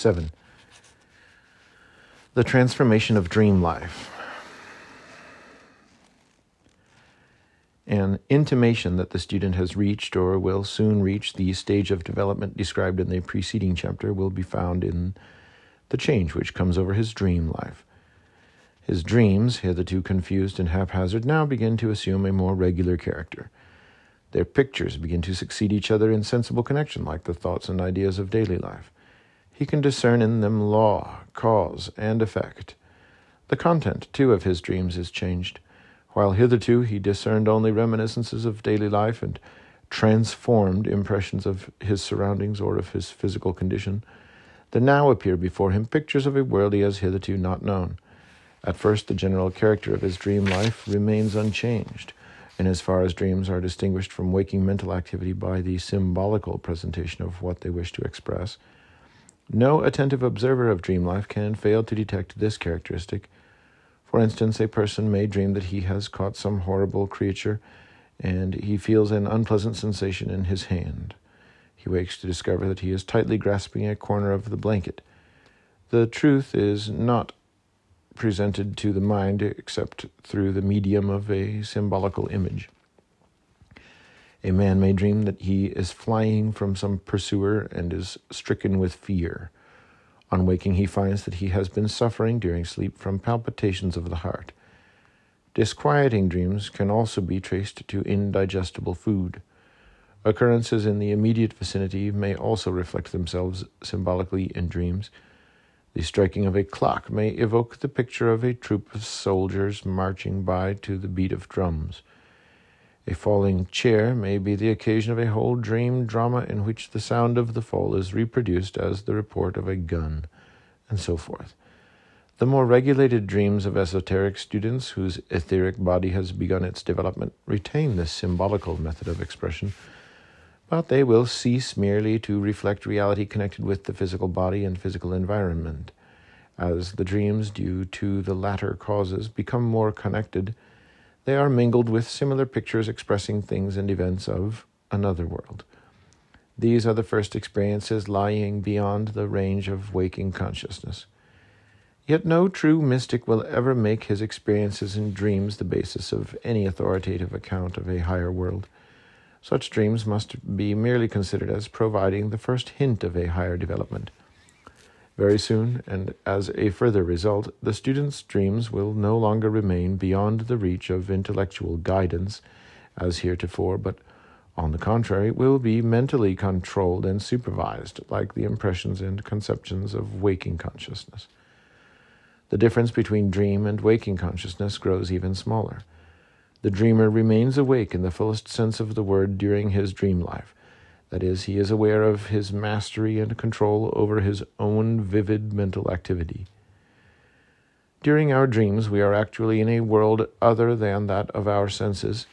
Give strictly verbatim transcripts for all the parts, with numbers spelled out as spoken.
seven. The transformation of dream life. An intimation that the student has reached or will soon reach the stage of development described in the preceding chapter will be found in the change which comes over his dream life. His dreams, hitherto confused and haphazard, now begin to assume a more regular character. Their pictures begin to succeed each other in sensible connection, like the thoughts and ideas of daily life. He can discern in them law, cause, and effect. The content, too, of his dreams is changed. While hitherto he discerned only reminiscences of daily life and transformed impressions of his surroundings or of his physical condition, there now appear before him pictures of a world he has hitherto not known. At first, the general character of his dream life remains unchanged, and as far as dreams are distinguished from waking mental activity by the symbolical presentation of what they wish to express, no attentive observer of dream life can fail to detect this characteristic. For instance, a person may dream that he has caught some horrible creature, and he feels an unpleasant sensation in his hand. He wakes to discover that he is tightly grasping a corner of the blanket. The truth is not presented to the mind except through the medium of a symbolical image. A man may dream that he is flying from some pursuer and is stricken with fear. On waking, he finds that he has been suffering during sleep from palpitations of the heart. Disquieting dreams can also be traced to indigestible food. Occurrences in the immediate vicinity may also reflect themselves symbolically in dreams. The striking of a clock may evoke the picture of a troop of soldiers marching by to the beat of drums. A falling chair may be the occasion of a whole dream drama in which the sound of the fall is reproduced as the report of a gun, and so forth. The more regulated dreams of esoteric students whose etheric body has begun its development retain this symbolical method of expression, but they will cease merely to reflect reality connected with the physical body and physical environment. As the dreams, due to the latter causes, become more connected, they are mingled with similar pictures expressing things and events of another world. These are the first experiences lying beyond the range of waking consciousness. Yet no true mystic will ever make his experiences in dreams the basis of any authoritative account of a higher world. Such dreams must be merely considered as providing the first hint of a higher development. Very soon, and as a further result, the student's dreams will no longer remain beyond the reach of intellectual guidance, as heretofore, but, on the contrary, will be mentally controlled and supervised, like the impressions and conceptions of waking consciousness. The difference between dream and waking consciousness grows even smaller. The dreamer remains awake in the fullest sense of the word during his dream life. That is, he is aware of his mastery and control over his own vivid mental activity. During our dreams, we are actually in a world other than that of our senses,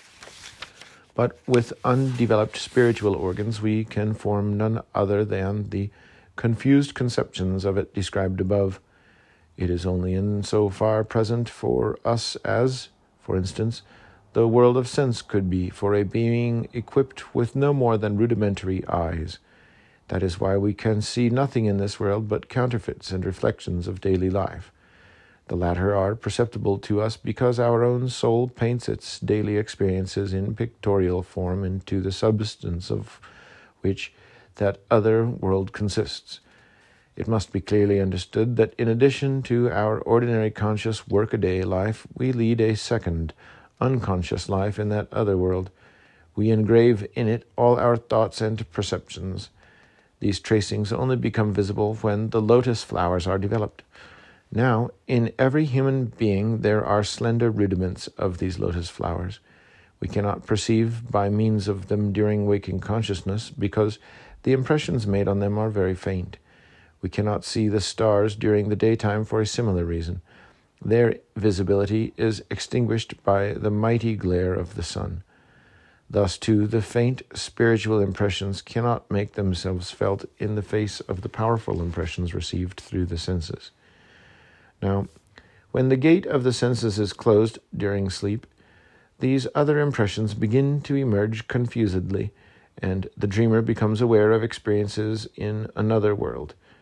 but with undeveloped spiritual organs, we can form none other than the confused conceptions of it described above. It is only in so far present for us as, for instance, the world of sense could be for a being equipped with no more than rudimentary eyes. That is why we can see nothing in this world but counterfeits and reflections of daily life. The latter are perceptible to us because our own soul paints its daily experiences in pictorial form into the substance of which that other world consists. It must be clearly understood that in addition to our ordinary conscious workaday life, we lead a second, unconscious life in that other world. We engrave in it all our thoughts and perceptions. These tracings only become visible when the lotus flowers are developed. Now, in every human being there are slender rudiments of these lotus flowers. We cannot perceive by means of them during waking consciousness because the impressions made on them are very faint. We cannot see the stars during the daytime for a similar reason. Their visibility is extinguished by the mighty glare of the sun. Thus, too, the faint spiritual impressions cannot make themselves felt in the face of the powerful impressions received through the senses. Now, when the gate of the senses is closed during sleep, these other impressions begin to emerge confusedly, and the dreamer becomes aware of experiences in another world.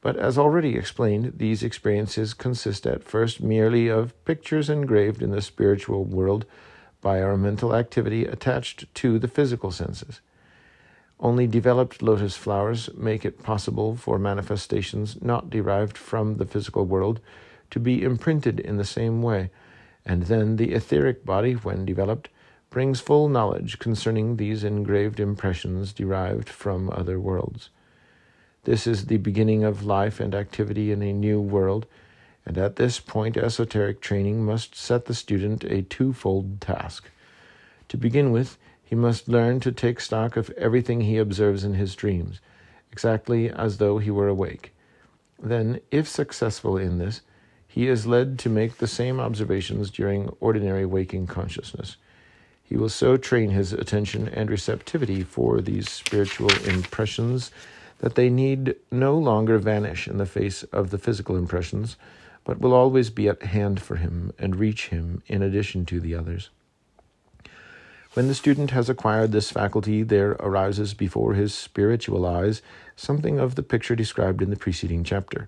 But as already explained, these experiences consist at first merely of pictures engraved in the spiritual world by our mental activity attached to the physical senses. Only developed lotus flowers make it possible for manifestations not derived from the physical world to be imprinted in the same way, and then the etheric body, when developed, brings full knowledge concerning these engraved impressions derived from other worlds. This is the beginning of life and activity in a new world, and at this point esoteric training must set the student a twofold task. To begin with, he must learn to take stock of everything he observes in his dreams, exactly as though he were awake. Then, if successful in this, he is led to make the same observations during ordinary waking consciousness. He will so train his attention and receptivity for these spiritual impressions that they need no longer vanish in the face of the physical impressions, but will always be at hand for him and reach him in addition to the others. When the student has acquired this faculty, there arises before his spiritual eyes something of the picture described in the preceding chapter,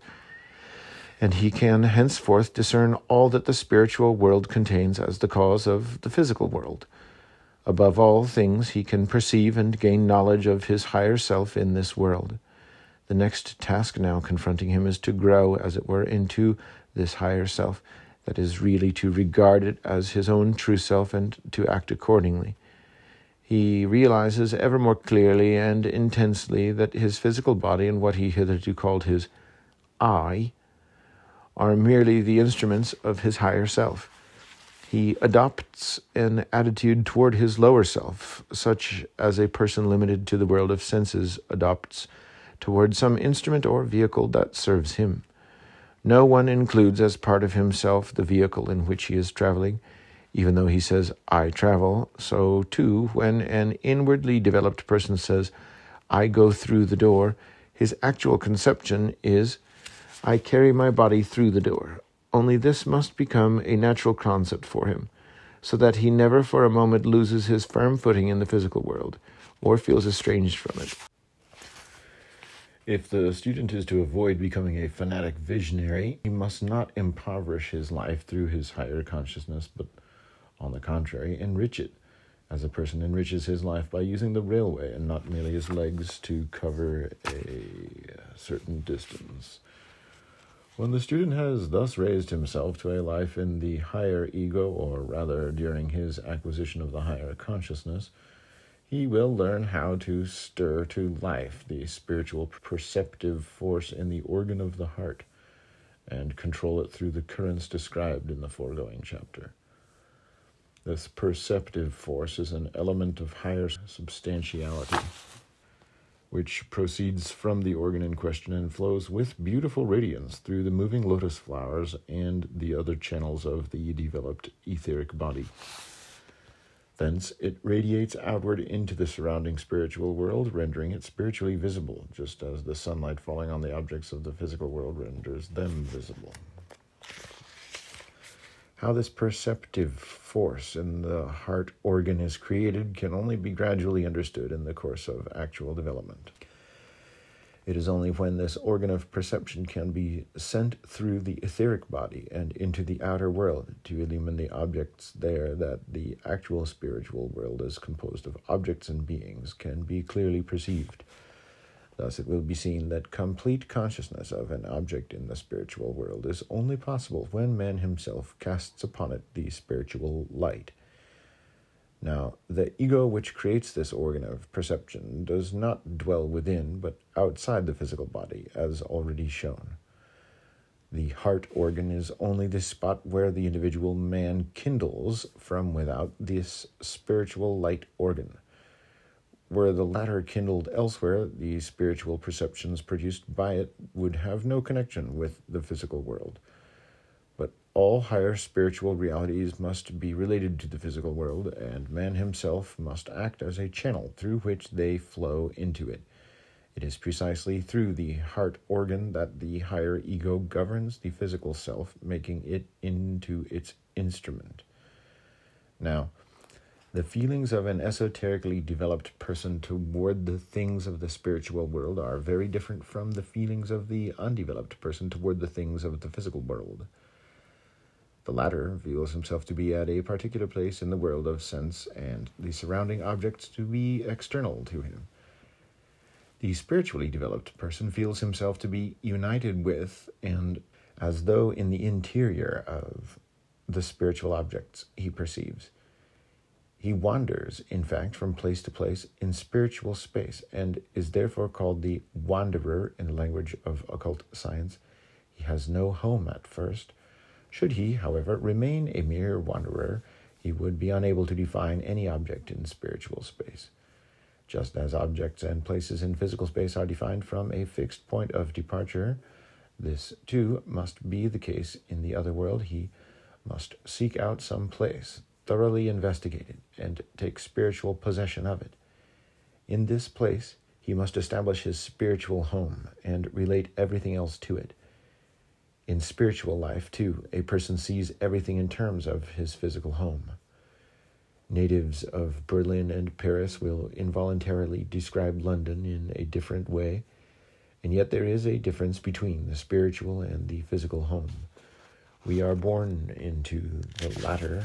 and he can henceforth discern all that the spiritual world contains as the cause of the physical world. Above all things, he can perceive and gain knowledge of his higher self in this world. The next task now confronting him is to grow, as it were, into this higher self, that is really to regard it as his own true self and to act accordingly. He realizes ever more clearly and intensely that his physical body and what he hitherto called his I are merely the instruments of his higher self. He adopts an attitude toward his lower self, such as a person limited to the world of senses adopts toward some instrument or vehicle that serves him. No one includes as part of himself the vehicle in which he is traveling. Even though he says, I travel, so too, when an inwardly developed person says, I go through the door, his actual conception is, I carry my body through the door. Only this must become a natural concept for him, so that he never for a moment loses his firm footing in the physical world, or feels estranged from it. If the student is to avoid becoming a fanatic visionary, he must not impoverish his life through his higher consciousness, but, on the contrary, enrich it, as a person enriches his life by using the railway and not merely his legs to cover a certain distance. When the student has thus raised himself to a life in the higher ego, or rather during his acquisition of the higher consciousness, he will learn how to stir to life the spiritual perceptive force in the organ of the heart and control it through the currents described in the foregoing chapter. This perceptive force is an element of higher substantiality, which proceeds from the organ in question and flows with beautiful radiance through the moving lotus flowers and the other channels of the developed etheric body. Thence it radiates outward into the surrounding spiritual world, rendering it spiritually visible, just as the sunlight falling on the objects of the physical world renders them visible. How this perceptive force in the heart organ is created can only be gradually understood in the course of actual development. It is only when this organ of perception can be sent through the etheric body and into the outer world to illumine the objects there that the actual spiritual world is composed of objects and beings can be clearly perceived. Thus it will be seen that complete consciousness of an object in the spiritual world is only possible when man himself casts upon it the spiritual light. Now, the ego which creates this organ of perception does not dwell within, but outside the physical body, as already shown. The heart organ is only the spot where the individual man kindles from without this spiritual light organ. Were the latter kindled elsewhere, the spiritual perceptions produced by it would have no connection with the physical world. But all higher spiritual realities must be related to the physical world, and man himself must act as a channel through which they flow into it. It is precisely through the heart organ that the higher ego governs the physical self, making it into its instrument. Now, The feelings of an esoterically developed person toward the things of the spiritual world are very different from the feelings of the undeveloped person toward the things of the physical world. The latter feels himself to be at a particular place in the world of sense and the surrounding objects to be external to him. The spiritually developed person feels himself to be united with and as though in the interior of the spiritual objects he perceives. He wanders, in fact, from place to place in spiritual space and is therefore called the wanderer in the language of occult science. He has no home at first. Should he, however, remain a mere wanderer, he would be unable to define any object in spiritual space. Just as objects and places in physical space are defined from a fixed point of departure, this, too, must be the case in the other world. He must seek out some place, thoroughly investigate it, and take spiritual possession of it. In this place, he must establish his spiritual home and relate everything else to it. In spiritual life, too, a person sees everything in terms of his physical home. Natives of Berlin and Paris will involuntarily describe London in a different way, and yet there is a difference between the spiritual and the physical home. We are born into the latter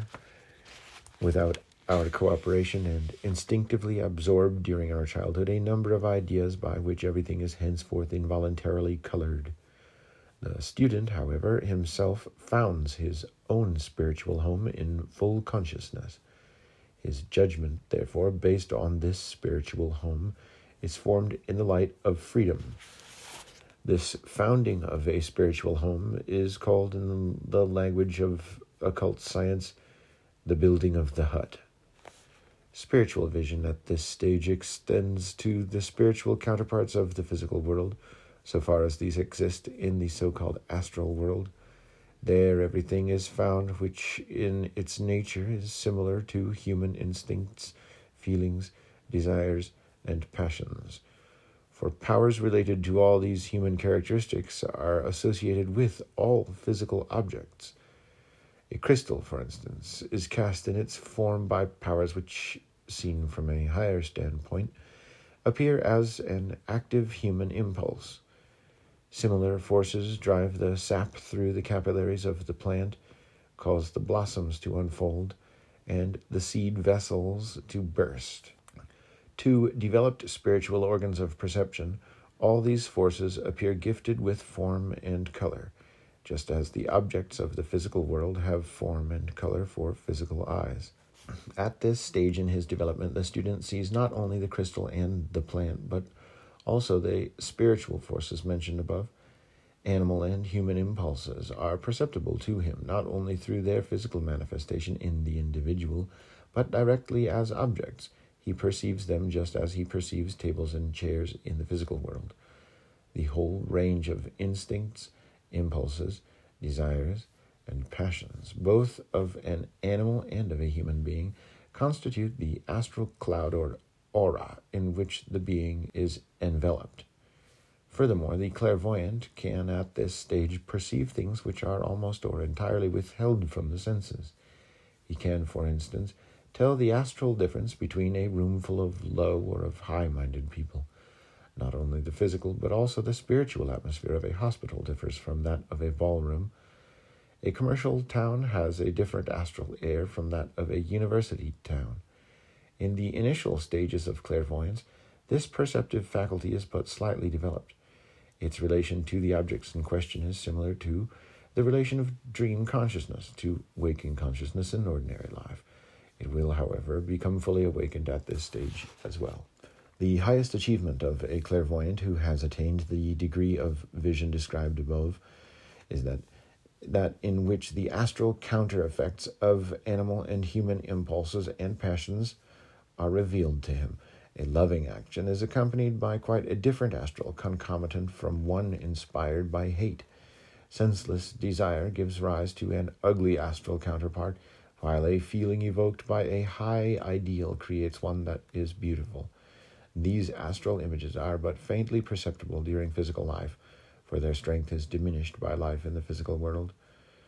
without our cooperation and instinctively absorb during our childhood a number of ideas by which everything is henceforth involuntarily colored. The student, however, himself founds his own spiritual home in full consciousness. His judgment, therefore, based on this spiritual home, is formed in the light of freedom. This founding of a spiritual home is called in the language of occult science the building of the hut. Spiritual vision at this stage extends to the spiritual counterparts of the physical world, so far as these exist in the so-called astral world. There everything is found which in its nature is similar to human instincts, feelings, desires, and passions. For powers related to all these human characteristics are associated with all physical objects. A crystal, for instance, is cast in its form by powers which, seen from a higher standpoint, appear as an active human impulse. Similar forces drive the sap through the capillaries of the plant, cause the blossoms to unfold, and the seed vessels to burst. To developed spiritual organs of perception, all these forces appear gifted with form and color, just as the objects of the physical world have form and color for physical eyes. At this stage in his development, the student sees not only the crystal and the plant, but also the spiritual forces mentioned above. Animal and human impulses are perceptible to him, not only through their physical manifestation in the individual, but directly as objects. He perceives them just as he perceives tables and chairs in the physical world. The whole range of instincts, impulses, desires, and passions, both of an animal and of a human being, constitute the astral cloud or aura in which the being is enveloped. Furthermore, the clairvoyant can at this stage perceive things which are almost or entirely withheld from the senses. He can, for instance, tell the astral difference between a room full of low or of high-minded people. Not only the physical, but also the spiritual atmosphere of a hospital differs from that of a ballroom. A commercial town has a different astral air from that of a university town. In the initial stages of clairvoyance, this perceptive faculty is but slightly developed. Its relation to the objects in question is similar to the relation of dream consciousness to waking consciousness in ordinary life. It will, however, become fully awakened at this stage as well. The highest achievement of a clairvoyant who has attained the degree of vision described above is that that in which the astral counter-effects of animal and human impulses and passions are revealed to him. A loving action is accompanied by quite a different astral concomitant from one inspired by hate. Senseless desire gives rise to an ugly astral counterpart, while a feeling evoked by a high ideal creates one that is beautiful. These astral images are but faintly perceptible during physical life, for their strength is diminished by life in the physical world.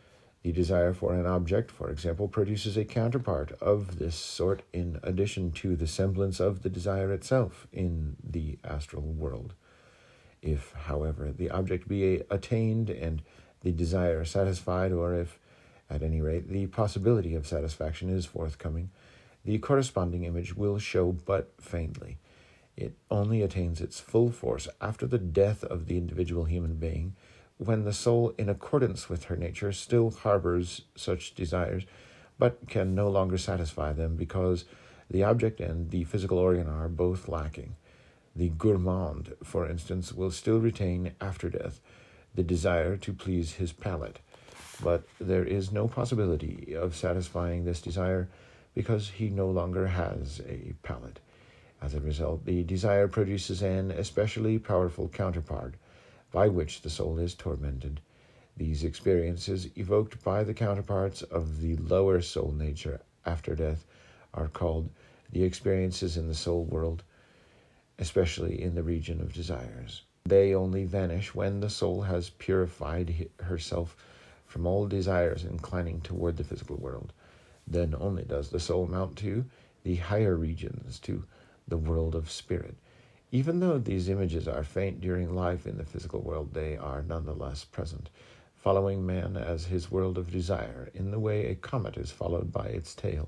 The desire for an object, for example, produces a counterpart of this sort in addition to the semblance of the desire itself in the astral world. If, however, the object be attained and the desire satisfied, or if, at any rate, the possibility of satisfaction is forthcoming, the corresponding image will show but faintly. It only attains its full force after the death of the individual human being, when the soul, in accordance with her nature, still harbors such desires, but can no longer satisfy them because the object and the physical organ are both lacking. The gourmand, for instance, will still retain, after death, the desire to please his palate, but there is no possibility of satisfying this desire because he no longer has a palate. As a result, the desire produces an especially powerful counterpart, by which the soul is tormented. These experiences, evoked by the counterparts of the lower soul nature after death, are called the experiences in the soul world, especially in the region of desires. They only vanish when the soul has purified herself from all desires inclining toward the physical world. Then only does the soul mount to the higher regions, to the world of spirit. Even though these images are faint during life in the physical world, they are nonetheless present, following man as his world of desire, in the way a comet is followed by its tail.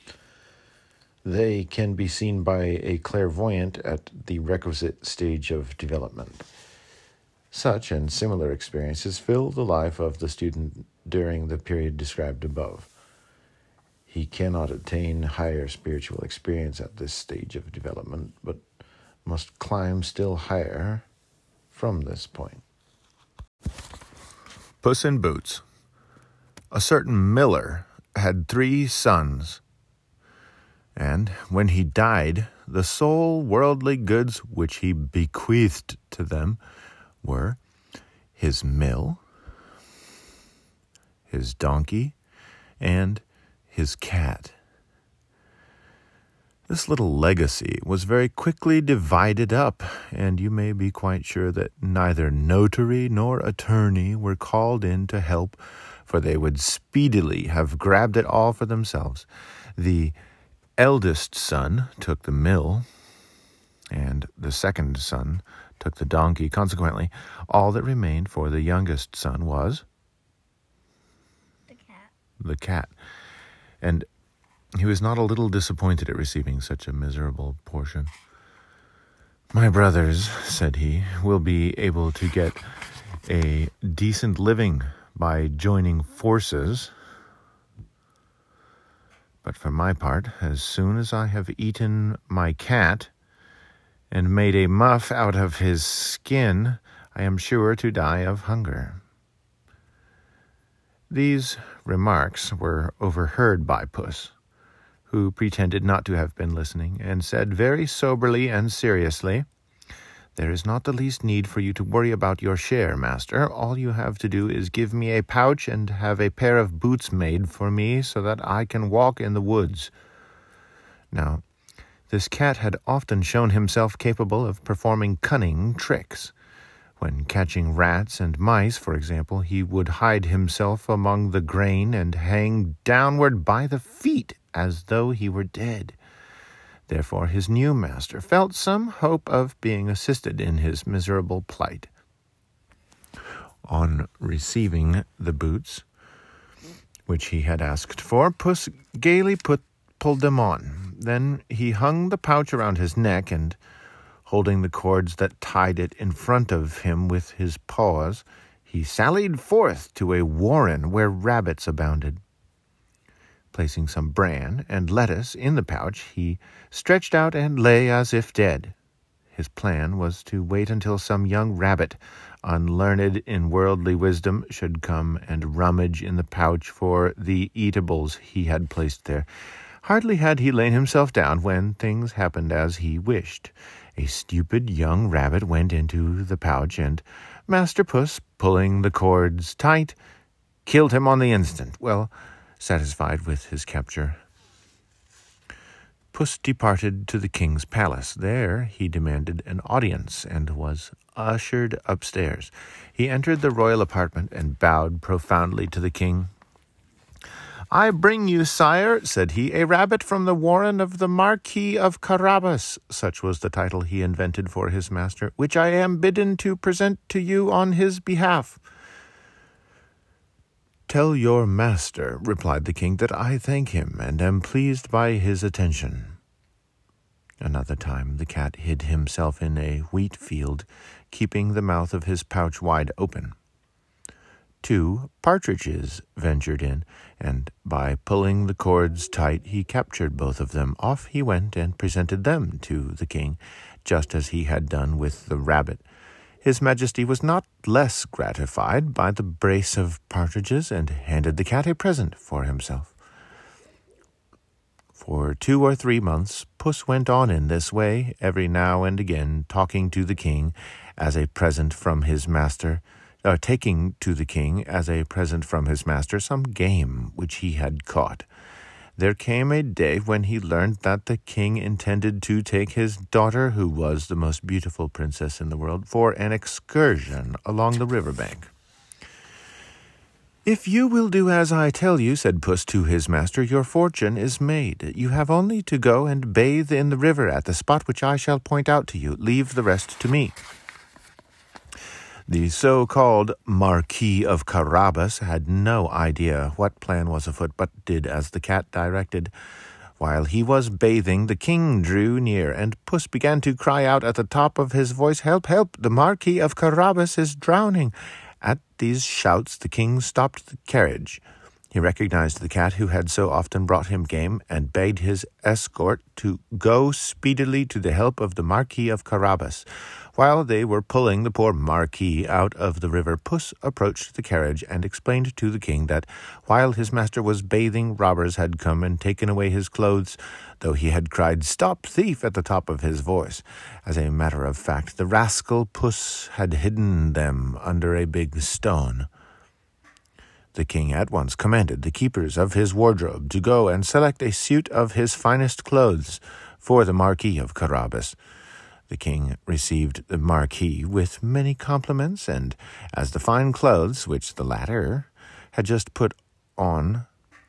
They can be seen by a clairvoyant at the requisite stage of development. Such and similar experiences fill the life of the student during the period described above. He cannot attain higher spiritual experience at this stage of development, but must climb still higher from this point. Puss in Boots. A certain miller had three sons, and when he died, the sole worldly goods which he bequeathed to them were his mill, his donkey, and his cat. This little legacy was very quickly divided up, and you may be quite sure that neither notary nor attorney were called in to help, for they would speedily have grabbed it all for themselves. The eldest son took the mill, and the second son took the donkey. Consequently, all that remained for the youngest son was the cat. The cat. And he was not a little disappointed at receiving such a miserable portion. "My brothers," said he, "will be able to get a decent living by joining forces. But for my part, as soon as I have eaten my cat and made a muff out of his skin, I am sure to die of hunger." These remarks were overheard by Puss, who pretended not to have been listening, and said very soberly and seriously, "There is not the least need for you to worry about your share, master. All you have to do is give me a pouch and have a pair of boots made for me so that I can walk in the woods." Now, this cat had often shown himself capable of performing cunning tricks. When catching rats and mice, for example, he would hide himself among the grain and hang downward by the feet as though he were dead. Therefore his new master felt some hope of being assisted in his miserable plight. On receiving the boots, which he had asked for, Puss gaily put, pulled them on. Then he hung the pouch around his neck, and, holding the cords that tied it in front of him with his paws, he sallied forth to a warren where rabbits abounded. Placing some bran and lettuce in the pouch, he stretched out and lay as if dead. His plan was to wait until some young rabbit, unlearned in worldly wisdom, should come and rummage in the pouch for the eatables he had placed there. Hardly had he lain himself down when things happened as he wished. A stupid young rabbit went into the pouch, and Master Puss, pulling the cords tight, killed him on the instant, well satisfied with his capture. Puss departed to the king's palace. There he demanded an audience and was ushered upstairs. He entered the royal apartment and bowed profoundly to the king. "I bring you, sire," said he, "a rabbit from the warren of the Marquis of Carabas," such was the title he invented for his master, "which I am bidden to present to you on his behalf." "Tell your master," replied the king, "that I thank him and am pleased by his attention." Another time the cat hid himself in a wheat field, keeping the mouth of his pouch wide open. Two partridges ventured in, and by pulling the cords tight he captured both of them. Off he went and presented them to the king, just as he had done with the rabbit. His Majesty was not less gratified by the brace of partridges, and handed the cat a present for himself. For two or three months Puss went on in this way, every now and again talking to the king as a present from his master, or taking to the king as a present from his master some game which he had caught. There came a day when he learned that the king intended to take his daughter, who was the most beautiful princess in the world, for an excursion along the river bank. "If you will do as I tell you," said Puss to his master, "your fortune is made. You have only to go and bathe in the river at the spot which I shall point out to you. Leave the rest to me." The so-called Marquis of Carabas had no idea what plan was afoot, but did as the cat directed. While he was bathing, the king drew near, and Puss began to cry out at the top of his voice, "Help, help! The Marquis of Carabas is drowning!" At these shouts the king stopped the carriage. He recognized the cat who had so often brought him game, and bade his escort to go speedily to the help of the Marquis of Carabas. While they were pulling the poor Marquis out of the river, Puss approached the carriage and explained to the king that, while his master was bathing, robbers had come and taken away his clothes, though he had cried, "Stop, thief!" at the top of his voice. As a matter of fact, the rascal Puss had hidden them under a big stone. The king at once commanded the keepers of his wardrobe to go and select a suit of his finest clothes for the Marquis of Carabas. The king received the Marquis with many compliments, and as the fine clothes which the latter had just put on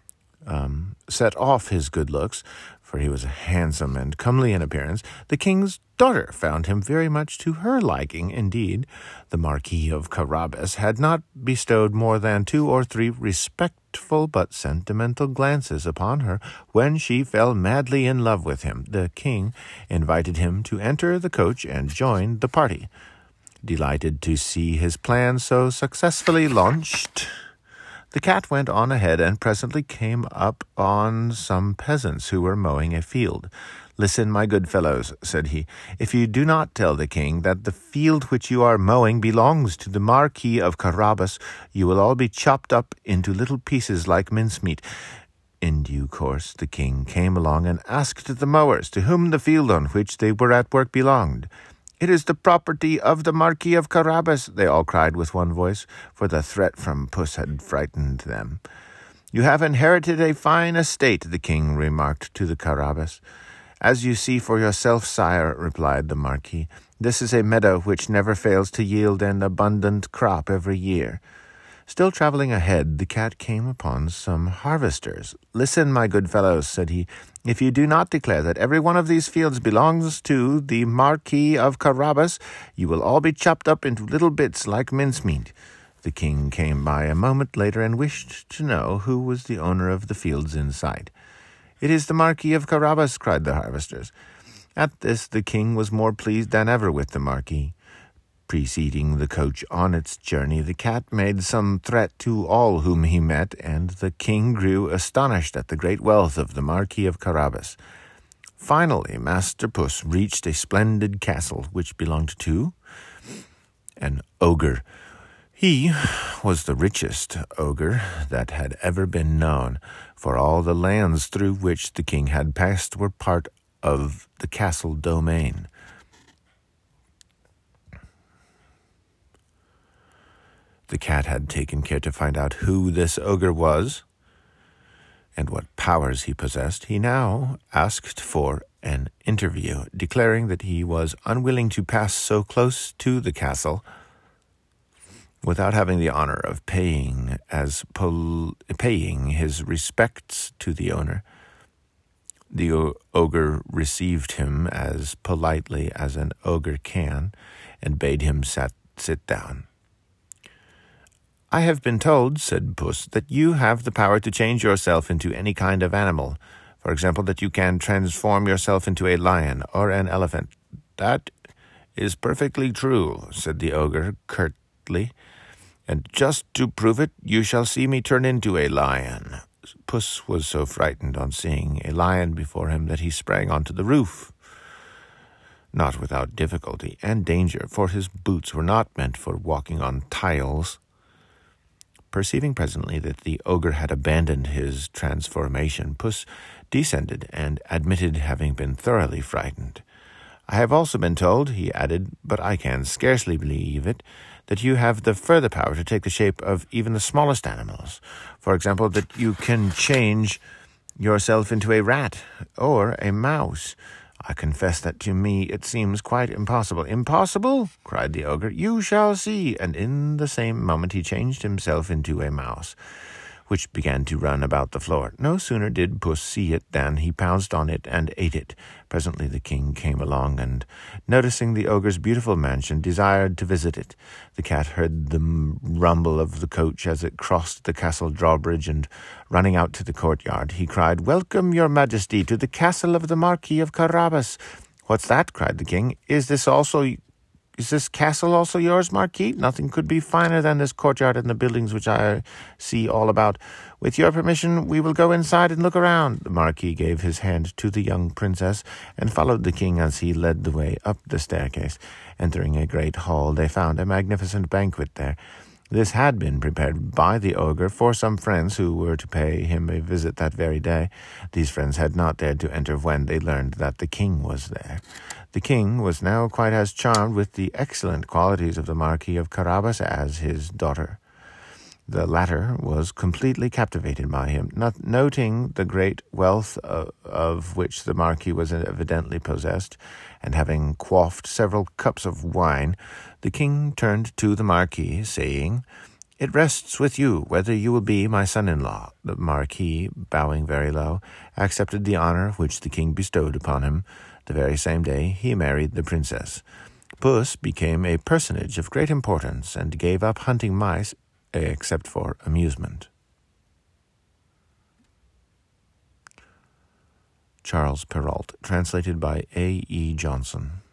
um, set off his good looks, for he was handsome and comely in appearance, the king's daughter found him very much to her liking. Indeed, the Marquis of Carabas had not bestowed more than two or three respectful but sentimental glances upon her when she fell madly in love with him. The king invited him to enter the coach and join the party. Delighted to see his plan so successfully launched, the cat went on ahead and presently came up on some peasants who were mowing a field. "Listen, my good fellows," said he. "If you do not tell the king that the field which you are mowing belongs to the Marquis of Carabas, you will all be chopped up into little pieces like mincemeat." In due course the king came along and asked the mowers to whom the field on which they were at work belonged. "It is the property of the Marquis of Carabas," they all cried with one voice, for the threat from Puss had frightened them. "You have inherited a fine estate," the king remarked to the Carabas. "As you see for yourself, sire," replied the Marquis, "this is a meadow which never fails to yield an abundant crop every year." Still travelling ahead, the cat came upon some harvesters. "Listen, my good fellows," said he. "If you do not declare that every one of these fields belongs to the Marquis of Carabas, you will all be chopped up into little bits like mincemeat." The king came by a moment later and wished to know who was the owner of the fields in sight. "It is the Marquis of Carabas," cried the harvesters. At this the king was more pleased than ever with the Marquis. Preceding the coach on its journey, the cat made some threat to all whom he met, and the king grew astonished at the great wealth of the Marquis of Carabas. Finally, Master Puss reached a splendid castle which belonged to an ogre. He was the richest ogre that had ever been known, for all the lands through which the king had passed were part of the castle domain. The cat had taken care to find out who this ogre was and what powers he possessed. He now asked for an interview, declaring that he was unwilling to pass so close to the castle without having the honor of paying as pol- paying his respects to the owner. The o- ogre received him as politely as an ogre can, and bade him sat- sit down. "I have been told," said Puss, "that you have the power to change yourself into any kind of animal. For example, that you can transform yourself into a lion or an elephant." "That is perfectly true," said the ogre curtly, "and just to prove it, you shall see me turn into a lion." Puss was so frightened on seeing a lion before him that he sprang onto the roof, not without difficulty and danger, for his boots were not meant for walking on tiles. Perceiving presently that the ogre had abandoned his transformation, Puss descended and admitted having been thoroughly frightened. "I have also been told," he added, "but I can scarcely believe it, that you have the further power to take the shape of even the smallest animals. For example, that you can change yourself into a rat or a mouse. I confess that to me it seems quite impossible." "Impossible?" cried the ogre. "You shall see." And in the same moment he changed himself into a mouse, which began to run about the floor. No sooner did Puss see it than he pounced on it and ate it. Presently the king came along, and, noticing the ogre's beautiful mansion, desired to visit it. The cat heard the rumble of the coach as it crossed the castle drawbridge, and, running out to the courtyard, he cried, "Welcome, your majesty, to the castle of the Marquis of Carabas." "What's that?" cried the king. "Is this also... Is this castle also yours, Marquis? Nothing could be finer than this courtyard and the buildings which I see all about. With your permission, we will go inside and look around." The Marquis gave his hand to the young princess and followed the king as he led the way up the staircase. Entering a great hall, they found a magnificent banquet there. This had been prepared by the ogre for some friends who were to pay him a visit that very day. These friends had not dared to enter when they learned that the king was there. The king was now quite as charmed with the excellent qualities of the Marquis of Carabas as his daughter. The latter was completely captivated by him. Not noting the great wealth of, of which the Marquis was evidently possessed, and having quaffed several cups of wine, the king turned to the Marquis, saying, "It rests with you whether you will be my son-in-law." The Marquis, bowing very low, accepted the honor which the king bestowed upon him. The very same day he married the princess. Puss became a personage of great importance and gave up hunting mice, except for amusement. Charles Perrault, translated by A E Johnson.